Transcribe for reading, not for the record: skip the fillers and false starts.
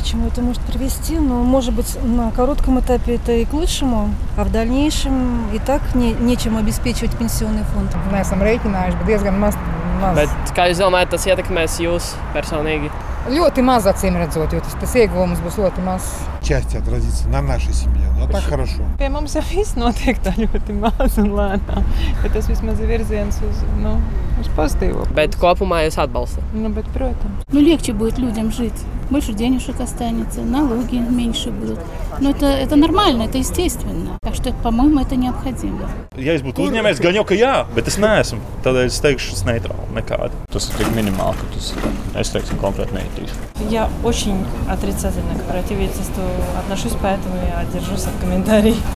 чему это может привести, но, может быть, на коротком этапе это и к лучшему, а в дальнейшем и так нечем обеспечивать пенсионный фонд. Neesam rēķinājuši, bet diezgan maz. Bet, kā jūs domājat, tas ietekmēs jūs personīgi? Ļoti maz, acīm redzot, jo tas ieguvums būs ļoti maz. Часть отразится на нашей семье, но так хорошо. Pie mums jau viss notiek tā ļoti maz un lēnām, bet tas vismaz ir virziens uz pozitīvo. Bet kopumā jūs atbalstat? Bet, protams. Легче будет людям жить. Больше денежек останется, налоги меньше будут. Но это нормально, это естественно. Так что, по-моему, это необходимо. Ja es būtu uzņēmējs, gan jau ka jā, bet es neesmu. Tādēļ es teikšu, es neitrāli nekādi. Tas ir tik minimāli, ka es teiktu, konkrēti neietīšu. Я очень отрицательно к корпоративительству отношусь, поэтому я держусь от комментариев.